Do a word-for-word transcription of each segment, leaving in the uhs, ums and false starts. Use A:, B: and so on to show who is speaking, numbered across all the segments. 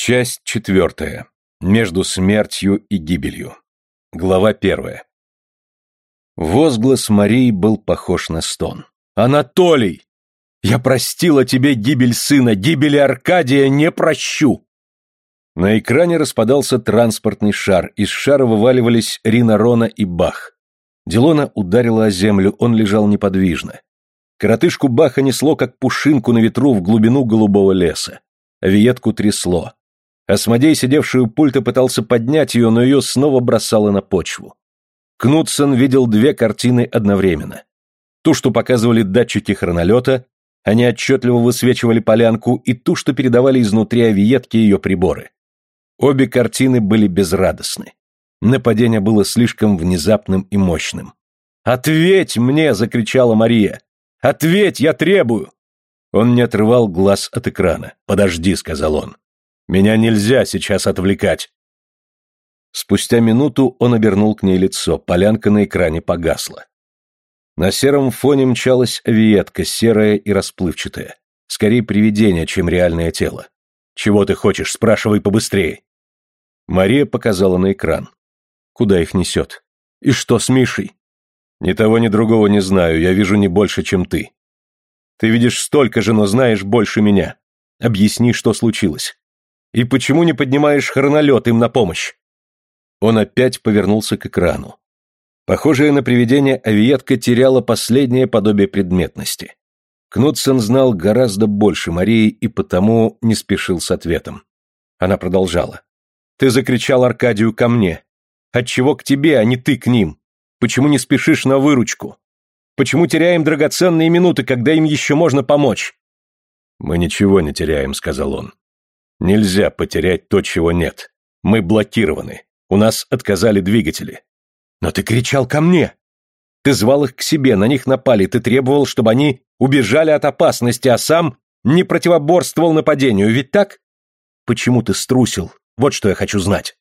A: Часть четвертая. Между смертью и гибелью. Глава первая. Возглас Марии был похож на стон. «Анатолий! Я простила тебе гибель сына, гибели Аркадия не прощу!» На экране распадался транспортный шар, из шара вываливались Рина Рона и Бах. Дилона ударила о землю, он лежал неподвижно. Коротышку Баха несло, как пушинку на ветру, в глубину голубого леса. Виетку трясло. Асмодей, сидевший у пульта, пытался поднять ее, но ее снова бросало на почву. Кнутсон видел две картины одновременно. Ту, что показывали датчики хронолета, они отчетливо высвечивали полянку, и ту, что передавали изнутри Авиетки ее приборы. Обе картины были безрадостны. Нападение было слишком внезапным и мощным. «Ответь мне!» — закричала Мария. «Ответь, я требую!» Он не отрывал глаз от экрана. «Подожди», — сказал он. «Меня нельзя сейчас отвлекать». Спустя минуту он обернул к ней лицо, полянка на экране погасла. На сером фоне мчалась Авиетка, серая и расплывчатая. Скорее привидение, чем реальное тело. «Чего ты хочешь? Спрашивай побыстрее». Мария показала на экран. «Куда их несет? И что с Мишей?» «Ни того, ни другого не знаю, я вижу не больше, чем ты». «Ты видишь столько же, но знаешь больше меня. Объясни, что случилось. И почему не поднимаешь хронолет им на помощь?» Он опять повернулся к экрану. Похожая на привидение Авиетка теряла последнее подобие предметности. Кнутсон знал гораздо больше Марии и потому не спешил с ответом. Она продолжала. «Ты закричал Аркадию ко мне. Отчего к тебе, а не ты к ним? Почему не спешишь на выручку? Почему теряем драгоценные минуты, когда им еще можно помочь?» «Мы ничего не теряем», — сказал он. «Нельзя потерять то, чего нет. Мы блокированы. У нас отказали двигатели». «Но ты кричал ко мне. Ты звал их к себе, на них напали, ты требовал, чтобы они убежали от опасности, а сам не противоборствовал нападению, ведь так? Почему ты струсил? Вот что я хочу знать».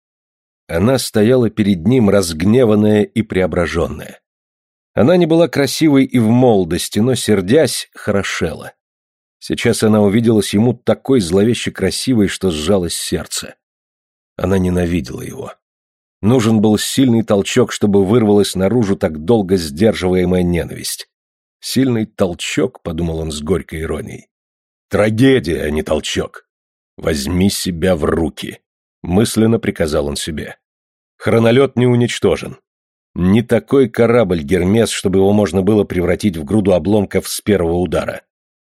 A: Она стояла перед ним, разгневанная и преображенная. Она не была красивой и в молодости, но, сердясь, хорошела. Сейчас она увиделась ему такой зловеще красивой, что сжалось сердце. Она ненавидела его. Нужен был сильный толчок, чтобы вырвалась наружу так долго сдерживаемая ненависть. «Сильный толчок», — подумал он с горькой иронией. «Трагедия, а не толчок. Возьми себя в руки», — мысленно приказал он себе. Хронолет не уничтожен. Не такой корабль Гермес, чтобы его можно было превратить в груду обломков с первого удара.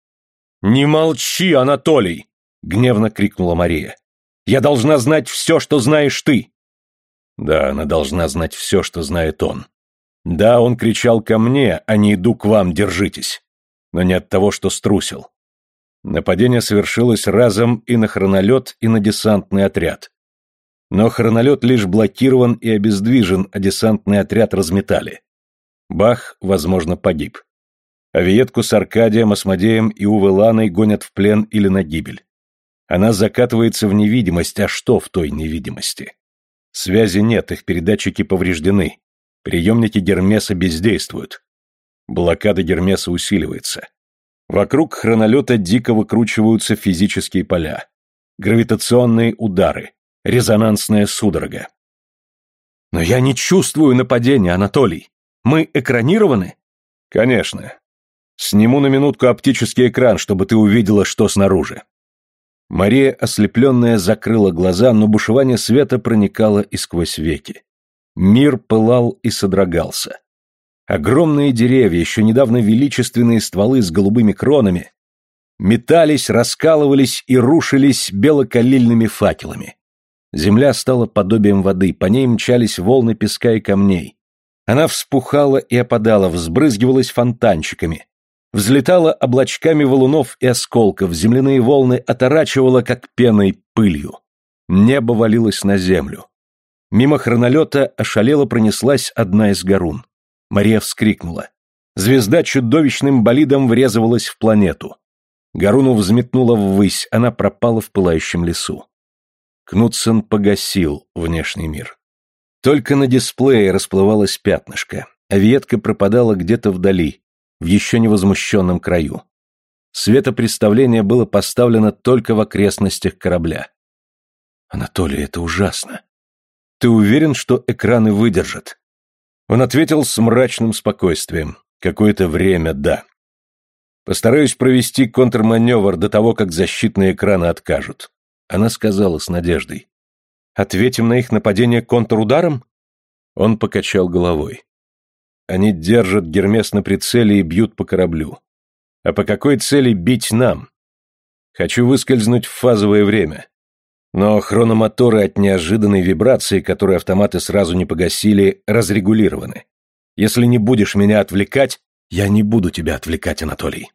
A: «Не молчи, Анатолий!» — гневно крикнула Мария. «Я должна знать все, что знаешь ты!» Да, она должна знать все, что знает он. Да, он кричал ко мне, а не иду к вам, держитесь. Но не от того, что струсил. Нападение совершилось разом и на хронолет, и на десантный отряд. Но хронолет лишь блокирован и обездвижен, а десантный отряд разметали. Бах, возможно, погиб. Авиетку с Аркадием, Асмодеем и Уве Ланой гонят в плен или на гибель. Она закатывается в невидимость, а что в той невидимости? Связи нет, их передатчики повреждены. Приемники Гермеса бездействуют. Блокада Гермеса усиливается. Вокруг хронолета дико выкручиваются физические поля. Гравитационные удары. Резонансная судорога. «Но я не чувствую нападения, Анатолий. Мы экранированы?» «Конечно. Сниму на минутку оптический экран, чтобы ты увидела, что снаружи». Мария, ослепленная, закрыла глаза, но бушевание света проникало и сквозь веки. Мир пылал и содрогался. Огромные деревья, еще недавно величественные стволы с голубыми кронами, метались, раскалывались и рушились белокалильными факелами. Земля стала подобием воды, по ней мчались волны песка и камней. Она вспухала и опадала, взбрызгивалась фонтанчиками. Взлетала облачками валунов и осколков, земляные волны оторачивала, как пеной, пылью. Небо валилось на землю. Мимо хронолета ошалело пронеслась одна из гарун. Мария вскрикнула. Звезда чудовищным болидом врезывалась в планету. Гаруну взметнула ввысь, она пропала в пылающем лесу. Кнутсон погасил внешний мир. Только на дисплее расплывалось пятнышко. Авиетка пропадала где-то вдали, в еще невозмущенном краю. Светопредставление было поставлено только в окрестностях корабля. Анатолий, это ужасно. Ты уверен, что экраны выдержат? Он ответил с мрачным спокойствием. Какое-то время, да. Постараюсь провести контрманевр до того, как защитные экраны откажут. Она сказала с надеждой. Ответим на их нападение контрударом? Он покачал головой. Они держат Гермес на прицеле и бьют по кораблю. А по какой цели бить нам? Хочу выскользнуть в фазовое время. Но хрономоторы от неожиданной вибрации, которую автоматы сразу не погасили, разрегулированы. Если не будешь меня отвлекать, я не буду тебя отвлекать, Анатолий.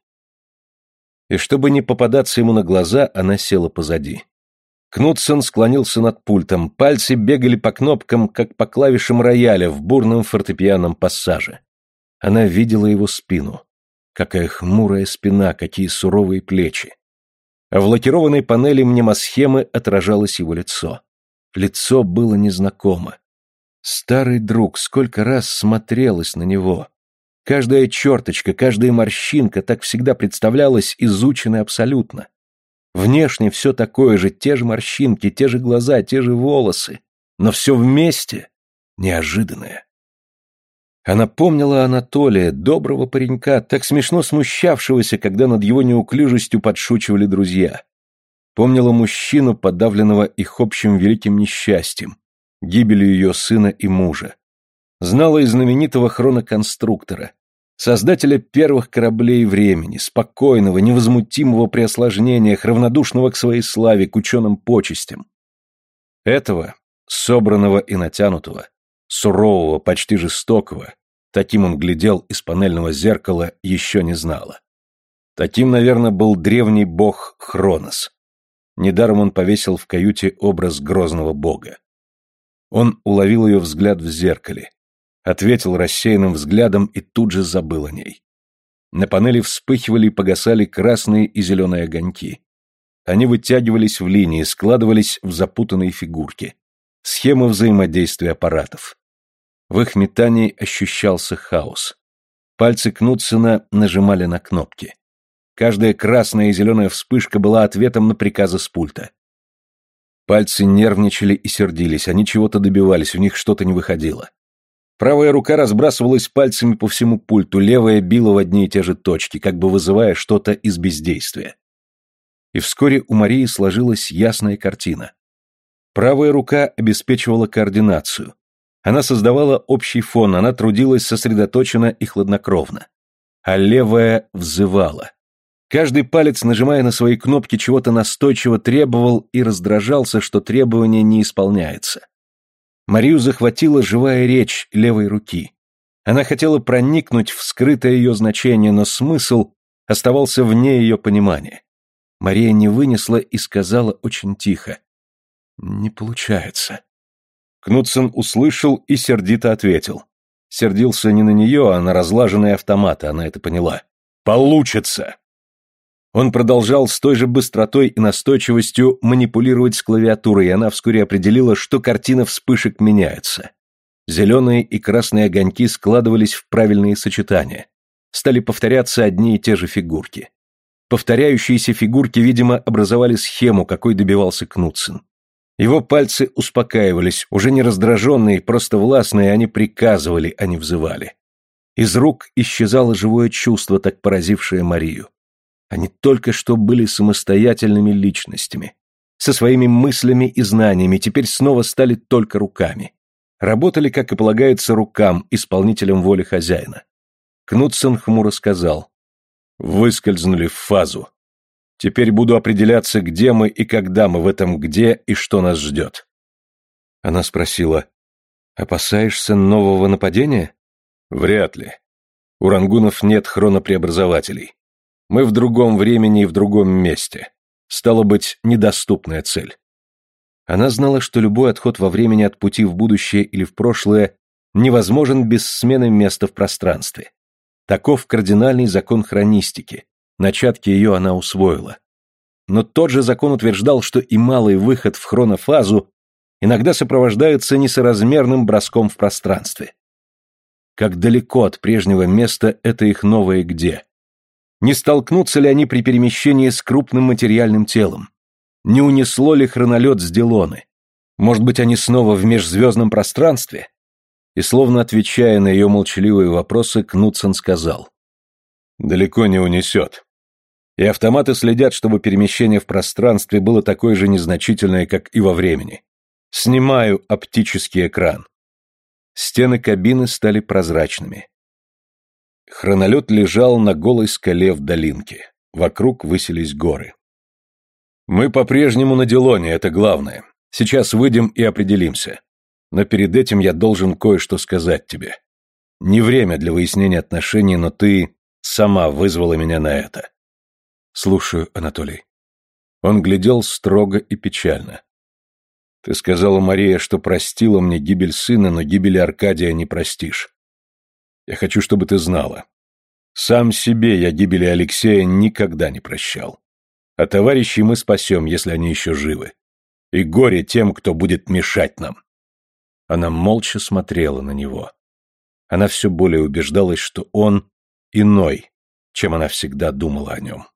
A: И чтобы не попадаться ему на глаза, она села позади. Кнутсон склонился над пультом, пальцы бегали по кнопкам, как по клавишам рояля в бурном фортепианном пассаже. Она видела его спину. Какая хмурая спина, какие суровые плечи. А в лакированной панели мнемосхемы отражалось его лицо. Лицо было незнакомо. Старый друг сколько раз смотрелась на него. Каждая черточка, каждая морщинка так всегда представлялась изученной абсолютно. Внешне все такое же, те же морщинки, те же глаза, те же волосы, но все вместе неожиданное. Она помнила Анатолия, доброго паренька, так смешно смущавшегося, когда над его неуклюжестью подшучивали друзья. Помнила мужчину, подавленного их общим великим несчастьем, гибелью ее сына и мужа. Знала и знаменитого хроноконструктора, создателя первых кораблей времени, спокойного, невозмутимого при осложнениях, равнодушного к своей славе, к ученым почестям. Этого, собранного и натянутого, сурового, почти жестокого, таким он глядел из панельного зеркала, еще не знала. Таким, наверное, был древний бог Хронос. Недаром он повесил в каюте образ грозного бога. Он уловил ее взгляд в зеркале, ответил рассеянным взглядом и тут же забыл о ней. На панели вспыхивали и погасали красные и зеленые огоньки. Они вытягивались в линии, складывались в запутанные фигурки. Схемы взаимодействия аппаратов. В их метании ощущался хаос. Пальцы Кнутсена нажимали на кнопки. Каждая красная и зеленая вспышка была ответом на приказы с пульта. Пальцы нервничали и сердились, они чего-то добивались, у них что-то не выходило. Правая рука разбрасывалась пальцами по всему пульту, левая била в одни и те же точки, как бы вызывая что-то из бездействия. И вскоре у Марии сложилась ясная картина. Правая рука обеспечивала координацию. Она создавала общий фон, она трудилась сосредоточенно и хладнокровно. А левая взывала. Каждый палец, нажимая на свои кнопки, чего-то настойчиво требовал и раздражался, что требование не исполняется. Марию захватила живая речь левой руки. Она хотела проникнуть в скрытое ее значение, но смысл оставался вне ее понимания. Мария не вынесла и сказала очень тихо. «Не получается». Кнутсен услышал и сердито ответил. Сердился не на нее, а на разлаженные автоматы, она это поняла. «Получится!» Он продолжал с той же быстротой и настойчивостью манипулировать с клавиатурой, и она вскоре определила, что картина вспышек меняется. Зеленые и красные огоньки складывались в правильные сочетания. Стали повторяться одни и те же фигурки. Повторяющиеся фигурки, видимо, образовали схему, какой добивался Кнутсен. Его пальцы успокаивались, уже не раздраженные, просто властные, они приказывали, а не взывали. Из рук исчезало живое чувство, так поразившее Марию. Они только что были самостоятельными личностями. Со своими мыслями и знаниями теперь снова стали только руками. Работали, как и полагается, рукам, исполнителям воли хозяина. Кнутсен хмуро сказал. «Выскользнули в фазу. Теперь буду определяться, где мы и когда мы в этом где и что нас ждет». Она спросила. «Опасаешься нового нападения?» «Вряд ли. У рангунов нет хронопреобразователей. Мы в другом времени и в другом месте. Стало быть, недоступная цель». Она знала, что любой отход во времени от пути в будущее или в прошлое невозможен без смены места в пространстве. Таков кардинальный закон хронистики. Начатки ее она усвоила. Но тот же закон утверждал, что и малый выход в хронофазу иногда сопровождается несоразмерным броском в пространстве. Как далеко от прежнего места это их новое где? Не столкнутся ли они при перемещении с крупным материальным телом? Не унесло ли хронолет с Дилоны? Может быть, они снова в межзвездном пространстве? И словно отвечая на ее молчаливые вопросы, Кнутсон сказал: «Далеко не унесет. И автоматы следят, чтобы перемещение в пространстве было такое же незначительное, как и во времени. Снимаю оптический экран». Стены кабины стали прозрачными. Хронолет лежал на голой скале в долинке. Вокруг высились горы. «Мы по-прежнему на Дилоне, это главное. Сейчас выйдем и определимся. Но перед этим я должен кое-что сказать тебе. Не время для выяснения отношений, но ты сама вызвала меня на это». «Слушаю, Анатолий». Он глядел строго и печально. «Ты сказала, Мария, что простила мне гибель сына, но гибели Аркадия не простишь. Я хочу, чтобы ты знала. Сам себе я гибели Алексея никогда не прощал. А товарищей мы спасем, если они еще живы. И горе тем, кто будет мешать нам». Она молча смотрела на него. Она все более убеждалась, что он иной, чем она всегда думала о нем.